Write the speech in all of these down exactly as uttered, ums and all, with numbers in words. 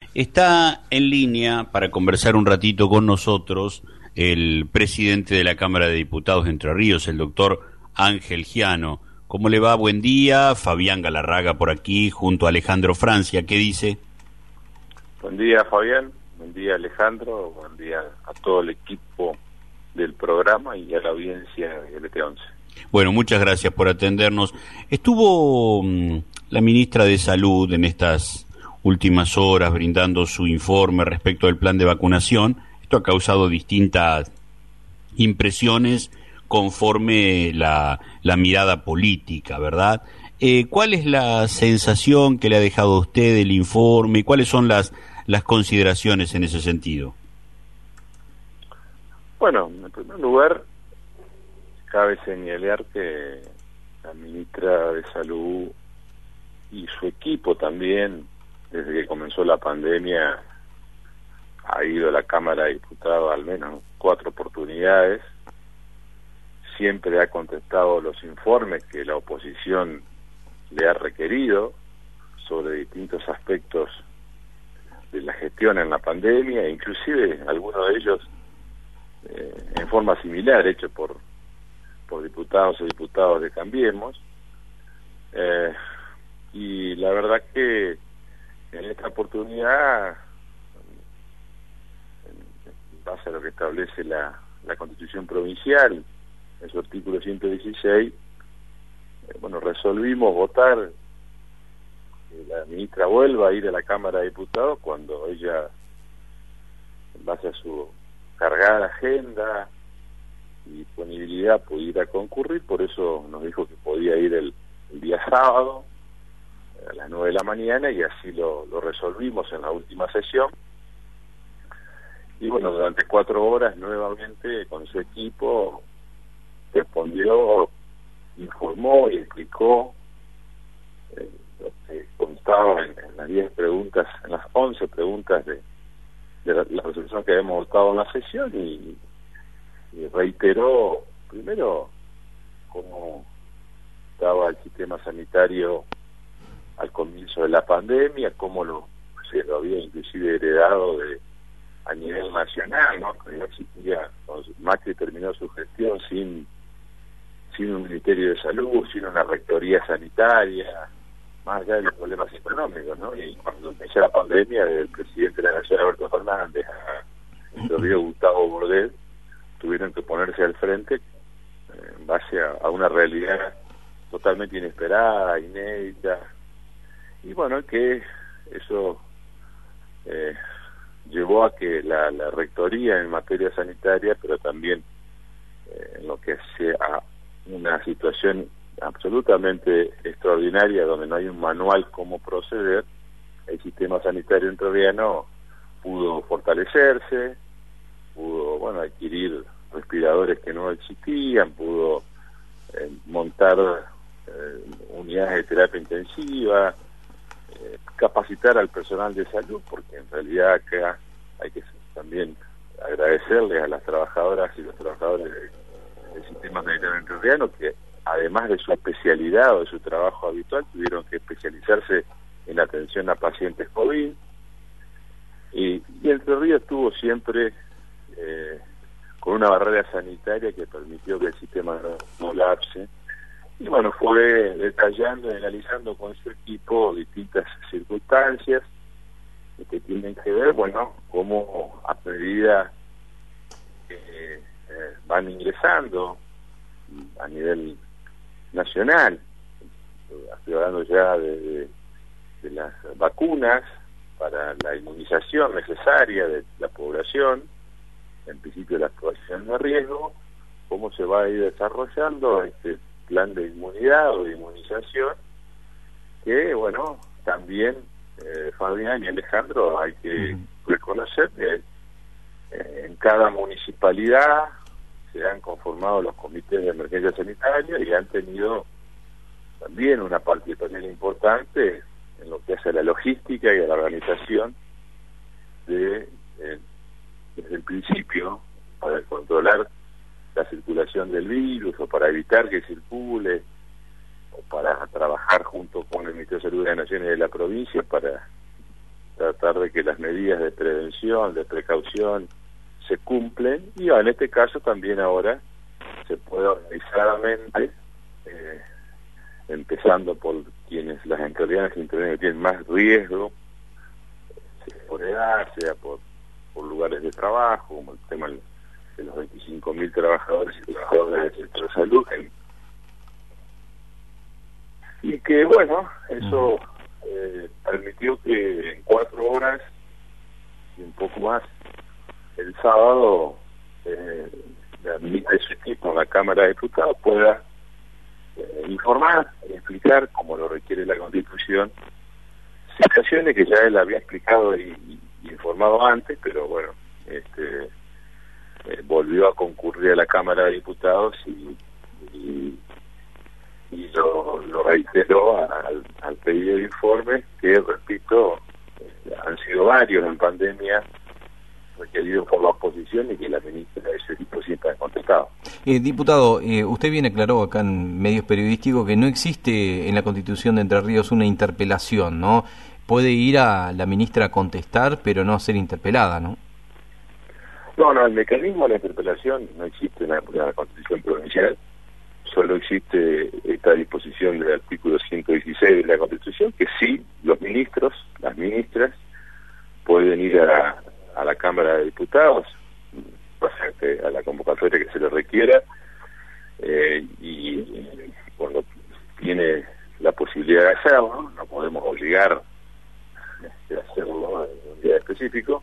Está en línea para conversar un ratito con nosotros el presidente de la Cámara de Diputados de Entre Ríos, el doctor Ángel Giano. ¿Cómo le va? Buen día. Fabián Galarraga por aquí, junto a Alejandro Francia. ¿Qué dice? Buen día, Fabián. Buen día, Alejandro. Buen día a todo el equipo del programa y a la audiencia de L T once. Bueno, muchas gracias por atendernos. Estuvo mmm, la ministra de Salud en estas últimas horas brindando su informe respecto del plan de vacunación. Esto ha causado distintas impresiones conforme la, la mirada política, ¿verdad? Eh, ¿Cuál es la sensación que le ha dejado a usted el informe y cuáles son las, las consideraciones en ese sentido? Bueno, en primer lugar, cabe señalar que la ministra de Salud y su equipo también, desde que comenzó la pandemia, ha ido a la Cámara de Diputados al menos cuatro oportunidades, siempre ha contestado los informes que la oposición le ha requerido sobre distintos aspectos de la gestión en la pandemia, e inclusive algunos de ellos eh, en forma similar, hecho por, por diputados o diputados de Cambiemos, eh, y la verdad que en esta oportunidad, en base a lo que establece la, la Constitución Provincial, en su artículo ciento dieciséis, eh, bueno, resolvimos votar que la ministra vuelva a ir a la Cámara de Diputados cuando ella, en base a su cargada agenda y disponibilidad, pudiera concurrir. Por eso nos dijo que podía ir el, el día sábado a las nueve de la mañana, y así lo, lo resolvimos en la última sesión. Y bueno, durante cuatro horas nuevamente con su equipo respondió, informó y explicó eh, lo que constaba en, en las diez preguntas, en las once preguntas de, de la, la resolución que habíamos votado en la sesión, y, y reiteró primero cómo estaba el sistema sanitario al comienzo de la pandemia, cómo lo, se lo había inclusive heredado de a nivel nacional, ¿no? Que no existía, cuando Macri terminó su gestión sin sin un Ministerio de Salud, sin una rectoría sanitaria, más allá de los problemas económicos, ¿no? Y cuando empezó la pandemia, el presidente de la Nación, Alberto Fernández, a el río Gustavo Bordet, tuvieron que ponerse al frente eh, en base a, a una realidad totalmente inesperada, inédita. Y bueno, que eso eh, llevó a que la, la rectoría en materia sanitaria, pero también eh, en lo que sea una situación absolutamente extraordinaria, donde no hay un manual cómo proceder, el sistema sanitario entrerriano pudo fortalecerse, pudo, bueno, adquirir respiradores que no existían, pudo eh, montar eh, unidades de terapia intensiva, eh, capacitar al personal de salud, porque en realidad acá hay que también agradecerles a las trabajadoras y los trabajadores de, del sistema sanitario entrerriano, que además de su especialidad o de su trabajo habitual, tuvieron que especializarse en la atención a pacientes COVID, y, y Entre Ríos estuvo siempre eh, con una barrera sanitaria que permitió que el sistema no colapse. Y bueno, fue detallando y analizando con su equipo distintas circunstancias que tienen que ver, bueno, cómo a medida que eh, van ingresando a nivel nacional, estoy hablando ya de, de, de las vacunas para la inmunización necesaria de la población, en principio la población de riesgo, cómo se va a ir desarrollando este plan de inmunidad o de inmunización, que bueno, también eh, Fabián y Alejandro, hay que reconocer que eh, en cada municipalidad se han conformado los comités de emergencia sanitaria y han tenido también una participación importante en lo que hace a la logística y a la organización de eh, desde el principio, para controlar la circulación del virus o para evitar que circule, o para trabajar junto con el Ministerio de Salud de la Nación y de la provincia para tratar de que las medidas de prevención, de precaución, se cumplen, y en este caso también ahora se puede organizadamente, eh, empezando por quienes, las enfermedades que intervienen, que tienen más riesgo, sea por edad, sea por, por lugares de trabajo, como el tema de los veinticinco mil trabajadores y trabajadoras del sector de salud, y que bueno, eso eh, permitió que en cuatro horas y un poco más el sábado eh, la ministra de su equipo en la Cámara de Diputados pueda eh, informar y explicar, como lo requiere la Constitución, situaciones que ya él había explicado y, y informado antes, pero bueno, este eh, volvió a concurrir a la Cámara de Diputados y, y, y lo, lo reiteró al, al pedido de informe, que repito, eh, han sido varios en pandemia, requerido por la oposición, y que la ministra de ese tipo siempre ha contestado. Eh, diputado, eh, usted bien aclaró acá en medios periodísticos que no existe en la Constitución de Entre Ríos una interpelación, ¿no? Puede ir a la ministra a contestar, pero no a ser interpelada, ¿no? No, no, el mecanismo de la interpelación no existe en la, en la Constitución provincial, solo existe esta disposición del artículo ciento dieciséis de la Constitución, que sí, los ministros, las ministras, pueden ir a la a la Cámara de Diputados, a la convocatoria que se le requiera, eh, y, y cuando tiene la posibilidad de hacerlo, no podemos obligar a hacerlo en un día específico,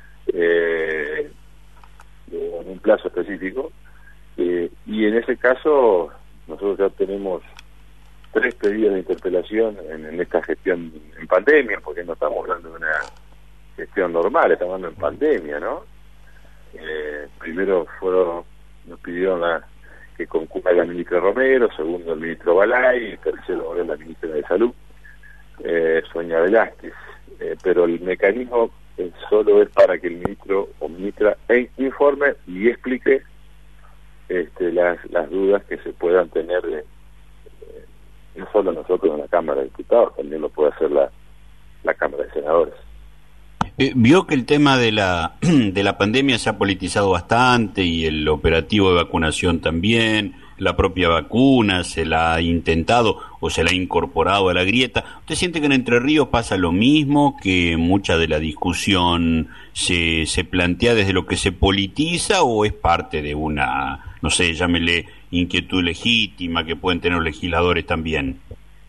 eh, en un plazo específico, eh, y en ese caso nosotros ya tenemos tres pedidos de interpelación en, en esta gestión en pandemia, porque no estamos hablando de una gestión normal, estamos hablando en pandemia, ¿no? Eh, primero fueron, nos pidieron la, que concurra la ministra Romero, segundo el ministro Balay, y tercero ahora la ministra de Salud, eh, Sonia Velázquez, eh, pero el mecanismo eh, solo es para que el ministro o ministra informe y explique este, las, las dudas que se puedan tener, de, eh, no solo nosotros en la Cámara de Diputados, también lo puede hacer la, la Cámara de Senadores. Eh, vio que el tema de la de la pandemia se ha politizado bastante, y el operativo de vacunación también, la propia vacuna se la ha intentado o se la ha incorporado a la grieta. ¿Usted siente que en Entre Ríos pasa lo mismo, que mucha de la discusión se, se plantea desde lo que se politiza, o es parte de una, no sé, llámele inquietud legítima que pueden tener los legisladores también?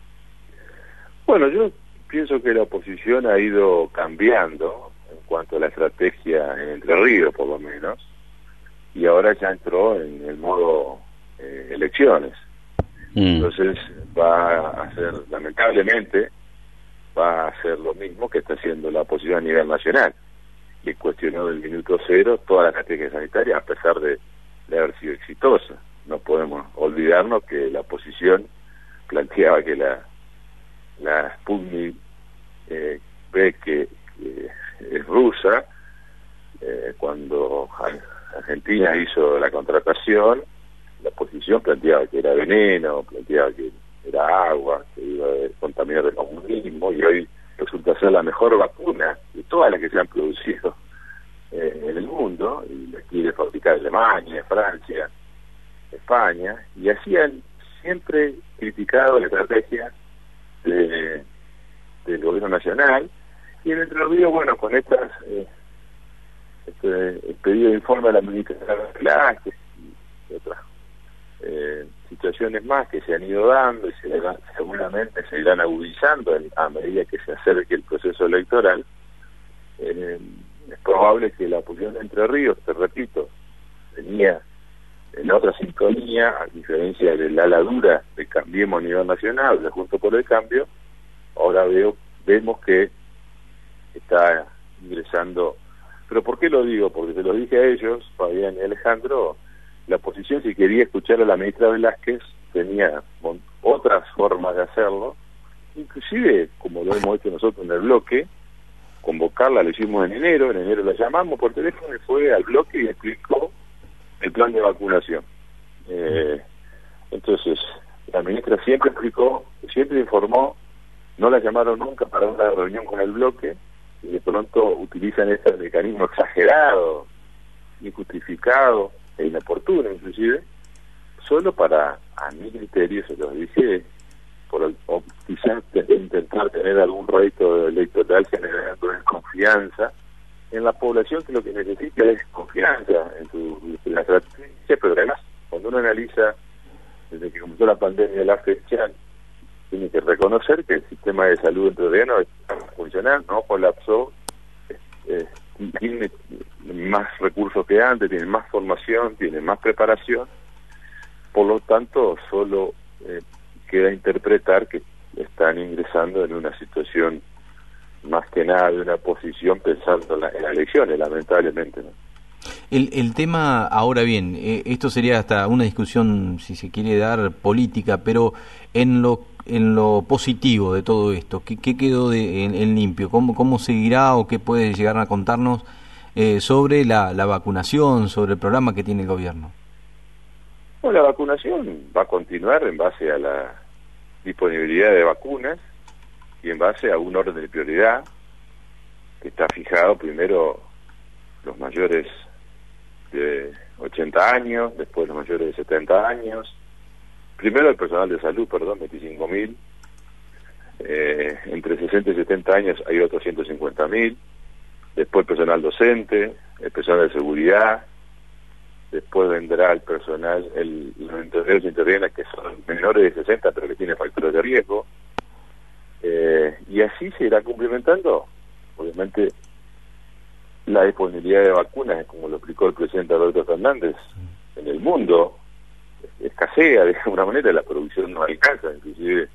Bueno, yo pienso que la oposición ha ido cambiando en cuanto a la estrategia en Entre Ríos, por lo menos, y ahora ya entró en el modo eh, elecciones. Mm. Entonces va a hacer, lamentablemente, va a hacer lo mismo que está haciendo la oposición a nivel nacional, que cuestionó del minuto cero toda la estrategia sanitaria, a pesar de, de haber sido exitosa. No podemos olvidarnos que la oposición planteaba que la la Sputnik eh, ve que, que es rusa, eh, cuando Argentina hizo la contratación, la oposición planteaba que era veneno, planteaba que era agua, que iba a contaminar el comunismo, y hoy resulta ser la mejor vacuna de todas las que se han producido eh, en el mundo, y la quiere fabricar Alemania, Francia, España, y así han siempre criticado la estrategia De, del gobierno nacional, y en Entre Ríos, bueno, con estas eh, este el pedido de informe a la ministra Velázquez y otras eh, situaciones más que se han ido dando y se seguramente se irán agudizando a medida que se acerque el proceso electoral, eh, es probable que la oposición de Entre Ríos, te repito, tenía en otra sintonía, a diferencia de la ala dura de Cambiemos a nivel nacional, de Juntos por el Cambio, ahora veo vemos que está ingresando. ¿Pero por qué lo digo? Porque se lo dije a ellos, Fabián y Alejandro, la oposición, si quería escuchar a la ministra Velázquez, tenía otras formas de hacerlo, inclusive, como lo hemos hecho nosotros en el bloque, convocarla, lo hicimos en enero, en enero la llamamos por teléfono y fue al bloque y explicó el plan de vacunación. Eh, entonces, la ministra siempre explicó, siempre informó, no la llamaron nunca para una reunión con el bloque, y de pronto utilizan este mecanismo exagerado, injustificado e inoportuno inclusive, solo para, a mi criterio, se los dije, por el, o quizás intentar tener algún rédito electoral generando desconfianza en la población, que lo que necesita es confianza en su en la estrategia, pero además cuando uno analiza desde que comenzó la pandemia a la fecha, tiene que reconocer que el sistema de salud entrerriano está funcionando, no colapsó, eh, tiene más recursos que antes, tiene más formación, tiene más preparación, por lo tanto solo eh, queda interpretar que están ingresando en una situación más que nada de una posición pensando en, la, en las elecciones, lamentablemente, ¿no? El, el tema, ahora bien, eh, esto sería hasta una discusión, si se quiere dar, política, pero en lo en lo positivo de todo esto, ¿qué, qué quedó de, en, en limpio? ¿Cómo, ¿Cómo seguirá o qué puede llegar a contarnos eh, sobre la, la vacunación, sobre el programa que tiene el gobierno? Bueno, la vacunación va a continuar en base a la disponibilidad de vacunas y en base a un orden de prioridad que está fijado primero los mayores de ochenta años, después los mayores de setenta años, primero el personal de salud, perdón, veinticinco mil, eh, entre sesenta y setenta años hay otros ciento cincuenta mil, después el personal docente, el personal de seguridad, después vendrá el personal, el, los internos internos que son menores de sesenta pero que tienen factores de riesgo, eh, y así se irá cumplimentando, obviamente, la disponibilidad de vacunas, como lo explicó el presidente Alberto Fernández, en el mundo escasea de alguna manera, la producción no alcanza, inclusive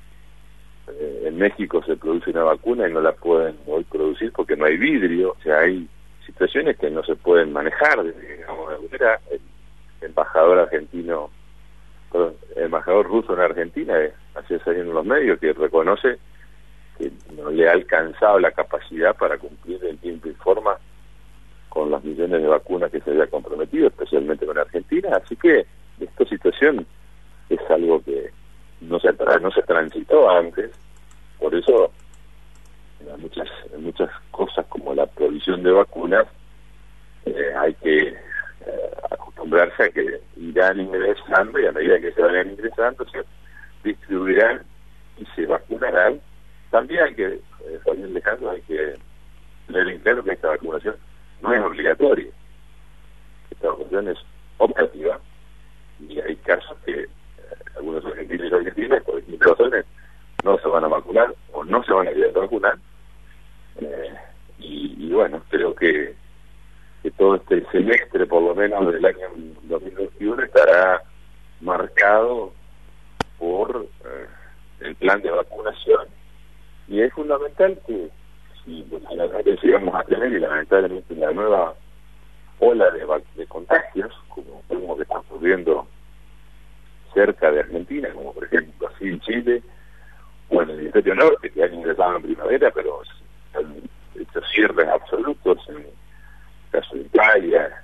eh, en México se produce una vacuna y no la pueden hoy producir porque no hay vidrio, o sea, hay situaciones que no se pueden manejar, digamos, de alguna manera. El embajador argentino, perdón, el embajador ruso en Argentina, eh, hace saliendo en los medios, que reconoce que no le ha alcanzado la capacidad para cumplir en tiempo y forma con las millones de vacunas que se había comprometido, especialmente con Argentina, así que esta situación es algo que no se no se transitó antes, por eso en muchas en muchas cosas como la provisión de vacunas eh, hay que eh, acostumbrarse a que irán ingresando, y a medida que se vayan ingresando se distribuirán y se vacunarán. También hay que, eh, salir lejano, hay que tener en claro que esta vacunación no es obligatoria, esta vacunación es optativa, y hay casos que eh, algunos argentinos y argentinas por distintas razones no se van a vacunar o no se van a querer vacunar, eh, y, y bueno, creo que, que todo este semestre por lo menos del año dos mil veintiuno estará marcado por eh, el plan de vacunación, y es fundamental que si pues, si vamos a tener, y lamentablemente la nueva ola de, de contagios, como vemos que está ocurriendo cerca de Argentina, como por ejemplo así en Chile, o en el hemisferio norte, que han ingresado en primavera, pero han hecho cierres absolutos, en el caso de Italia,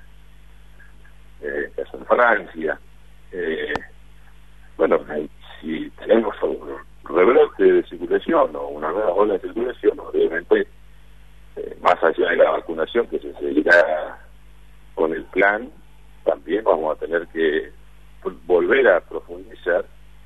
en el caso de Francia. Eh, bueno, si tenemos un rebrote de circulación o una nueva ola de circulación, obviamente, eh, más allá de la vacunación que se seguirá con el plan, también vamos a tener que volver a profundizar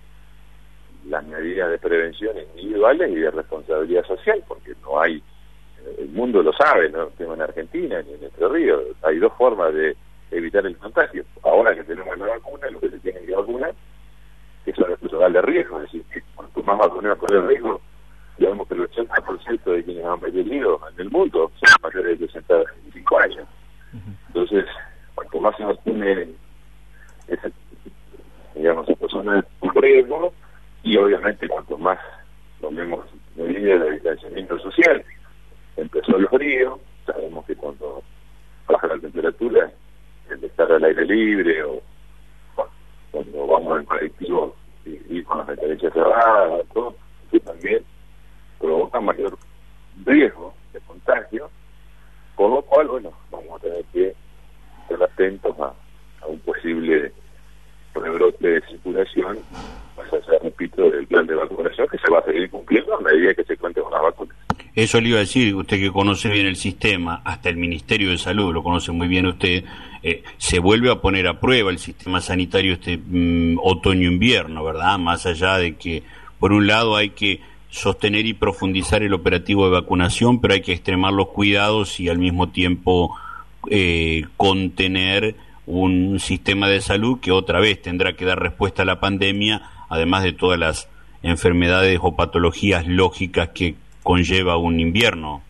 las medidas de prevención individuales y de responsabilidad social, porque no hay, el mundo lo sabe, no tengo en Argentina ni en Entre Ríos, hay dos formas de evitar el contagio. Ahora que tenemos la vacuna, lo que se tiene que vacunar es el personal de riesgo, es decir, que cuanto más vacunados por el riesgo, digamos que el ochenta por ciento de quienes han fallecido en el mundo son mayores de sesenta y cinco años. Entonces, cuanto más se vacune esa, digamos, a personas con riesgo, y obviamente cuanto más tomemos medidas de distanciamiento social. Empezó el frío, sabemos que cuando baja la temperatura, el de estar al aire libre o cuando vamos en colectivo y, y con las ventanillas cerradas, todo, que también provoca mayor riesgo de contagio, por lo cual, bueno, vamos a tener que estar atentos a, a un posible rebrote de circulación, más allá, repito, del plan de vacunación que se va a seguir cumpliendo a medida que se cuente con las vacunas. Eh, Eso le iba a decir, usted que conoce bien el sistema, hasta el Ministerio de Salud, lo conoce muy bien usted, eh, se vuelve a poner a prueba el sistema sanitario este mm, otoño-invierno, ¿verdad? Más allá de que, por un lado, hay que sostener y profundizar el operativo de vacunación, pero hay que extremar los cuidados y al mismo tiempo eh, contener un sistema de salud que otra vez tendrá que dar respuesta a la pandemia, además de todas las enfermedades o patologías lógicas que conlleva un invierno.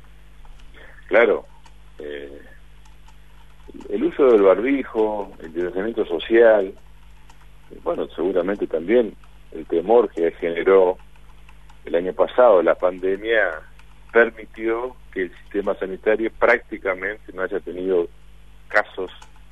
Claro, eh, el uso del barbijo, el distanciamiento social, bueno, seguramente también el temor que generó el año pasado la pandemia permitió que el sistema sanitario prácticamente no haya tenido casos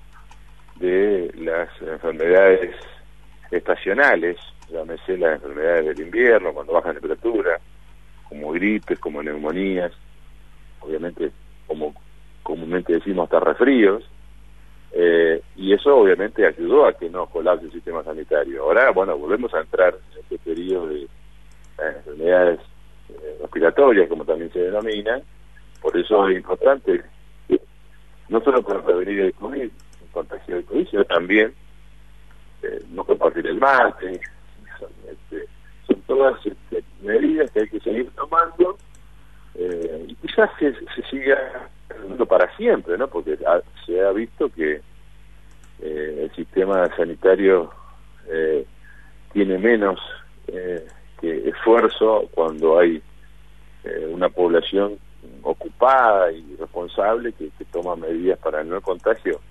de las enfermedades estacionales, llámese las enfermedades del invierno, cuando baja la temperatura, como gripes, como neumonías, obviamente, como comúnmente decimos, hasta resfríos, eh, y eso obviamente ayudó a que no colapse el sistema sanitario. Ahora, bueno, volvemos a entrar en este periodo de las enfermedades eh, respiratorias, como también se denominan, por eso es importante, no solo para prevenir el COVID, el contagio del COVID, sino también eh, no compartir el mate, son, este, son todas este, medidas que hay que seguir tomando, eh, y quizás se, se siga tomando para siempre, ¿no? Porque ha, se ha visto que eh, el sistema sanitario eh, tiene menos eh, que esfuerzo cuando hay eh, una población ocupada y responsable que, que toma medidas para el no contagio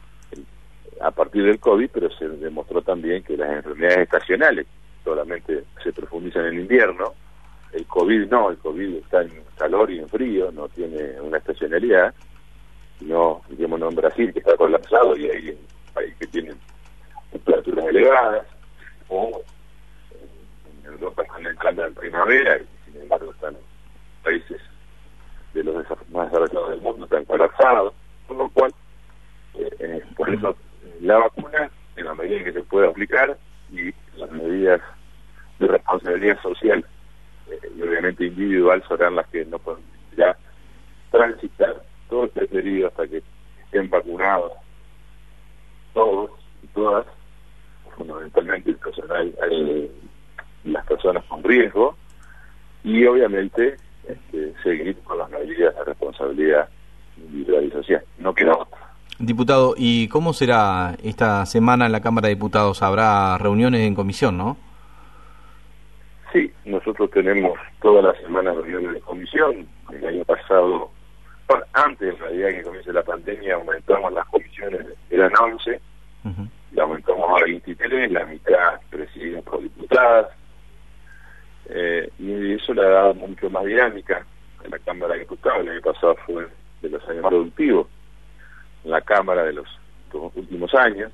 a partir del COVID, pero se demostró también que las enfermedades estacionales solamente se profundizan en el invierno, el COVID no, el COVID está en calor y en frío, no tiene una estacionalidad, no, digamos, en Brasil que está colapsado y hay países que tienen temperaturas elevadas, o en Europa están entrando en primavera y sin embargo están países de los más desarrollados del mundo están colapsados, por lo cual eh, por eso la vacuna, en la medida que se pueda aplicar, y las medidas de responsabilidad social eh, y obviamente individual serán las que no pueden ya transitar todo este periodo hasta que estén vacunados todos y todas, fundamentalmente el personal, eh, las personas con riesgo, y obviamente este, seguir con las medidas de responsabilidad individual y social. No queda otra. Diputado, ¿y cómo será esta semana en la Cámara de Diputados? ¿Habrá reuniones en comisión, no? Sí, nosotros tenemos todas las semanas reuniones de comisión. El año pasado, bueno, antes en realidad que comience la pandemia, aumentamos las comisiones, eran once, uh-huh. y aumentamos a veintitrés, la mitad presididas por diputadas, eh, y eso le ha dado mucho más dinámica en la Cámara de Diputados. El año pasado fue de los años más productivos en la Cámara de los, los últimos años,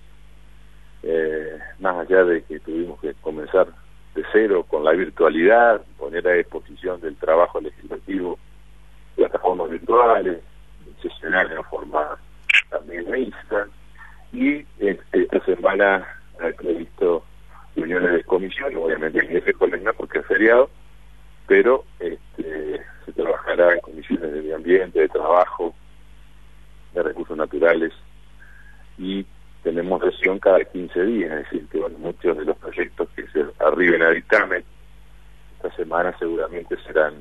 eh, más allá de que tuvimos que comenzar de cero con la virtualidad, poner a disposición del trabajo legislativo plataformas virtuales, sesionar de forma también mixta, y este, esta semana he previsto reuniones de comisión, obviamente en ese colegio porque es feriado, pero este, se trabajará en comisiones de medio ambiente, de trabajo, de recursos naturales, y tenemos sesión cada quince días, es decir, que bueno, muchos de los proyectos que se arriben a dictamen esta semana seguramente serán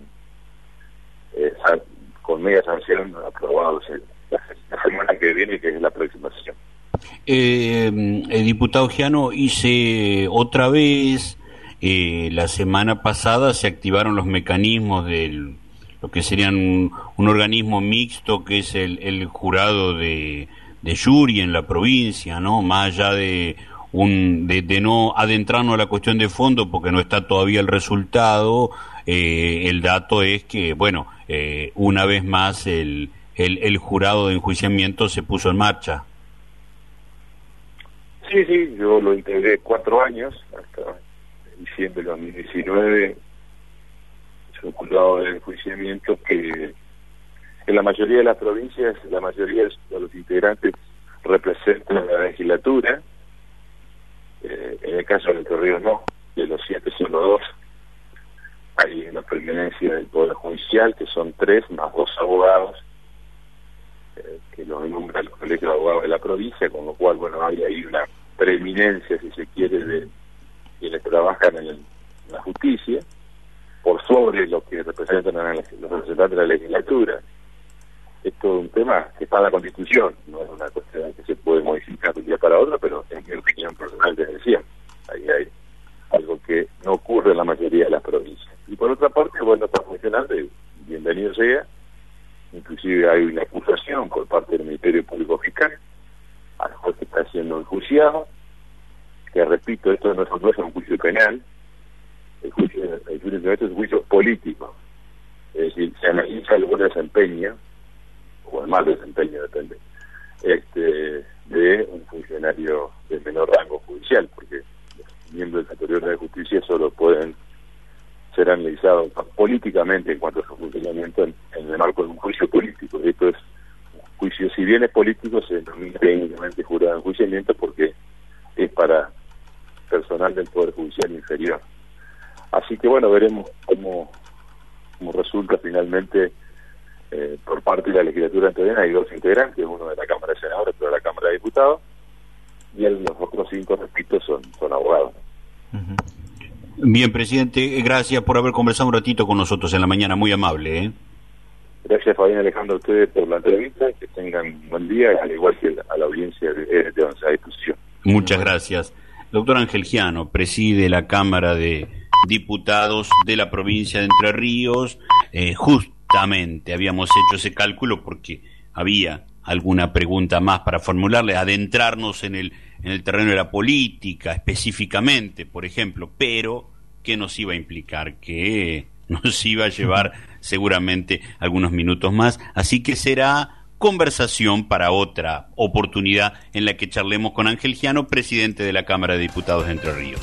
eh, con media sanción aprobados en la, la semana que viene, que es la próxima sesión. Eh, el diputado Giano, hice otra vez, eh, la semana pasada se activaron los mecanismos del lo que serían un, un organismo mixto que es el, el jurado de, de jury en la provincia, ¿no? Más allá de un de, de no adentrarnos a la cuestión de fondo porque no está todavía el resultado, eh, el dato es que, bueno, eh, una vez más el, el, el jurado de enjuiciamiento se puso en marcha. Sí, sí, yo lo integré cuatro años, hasta diciembre de dos mil diecinueve, es un jurado de enjuiciamiento que en la mayoría de las provincias, la mayoría de los integrantes representan la legislatura, eh, en el caso de Entre Ríos no, de los siete solo dos hay una preeminencia del Poder Judicial, que son tres, más dos abogados, eh, que los nombra el Colegio de Abogados de la provincia, con lo cual, bueno, hay ahí una preeminencia, si se quiere, de quienes trabajan en, el, en la justicia, por sobre lo que representan a la, los representantes de la legislatura. Es todo un tema que está en la Constitución, no es una cuestión que se puede modificar de un día para otro, pero en mi opinión personal te decía, ahí hay algo que no ocurre en la mayoría de las provincias. Y por otra parte, bueno, está funcionando y bienvenido sea, inclusive hay una acusación por parte del Ministerio Público Fiscal al juez que está siendo enjuiciado, que repito, esto no es, no es un juicio penal, el juicio, el juicio penal es un juicio político, es decir, se analiza el buen desempeño, o el mal desempeño, depende, este, de un funcionario de menor rango judicial, porque los miembros del Superior de Justicia solo pueden ser analizados políticamente en cuanto a su funcionamiento en, en el marco de un juicio político. Esto es un juicio, si bien es político, se denomina técnicamente jurado de enjuiciamiento porque es para personal del Poder Judicial inferior. Así que bueno, veremos cómo, cómo resulta finalmente. Eh, por parte de la legislatura anterior hay dos integrantes, uno de la Cámara de Senadores, otro de la Cámara de Diputados, y el, los otros cinco, repito, son, son abogados. Uh-huh. Bien, presidente, gracias por haber conversado un ratito con nosotros en la mañana, muy amable. ¿eh? Gracias, Fabián Alejandro, a ustedes por la entrevista, que tengan buen día, al igual que a la audiencia de, de, de esa discusión. Muchas gracias. Doctor Ángel Giano, preside la Cámara de Diputados de la provincia de Entre Ríos, eh, justo Justamente habíamos hecho ese cálculo porque había alguna pregunta más para formularle, adentrarnos en el, en el terreno de la política específicamente, por ejemplo, pero ¿qué nos iba a implicar? Que nos iba a llevar seguramente algunos minutos más, así que será conversación para otra oportunidad en la que charlemos con Ángel Giano, presidente de la Cámara de Diputados de Entre Ríos.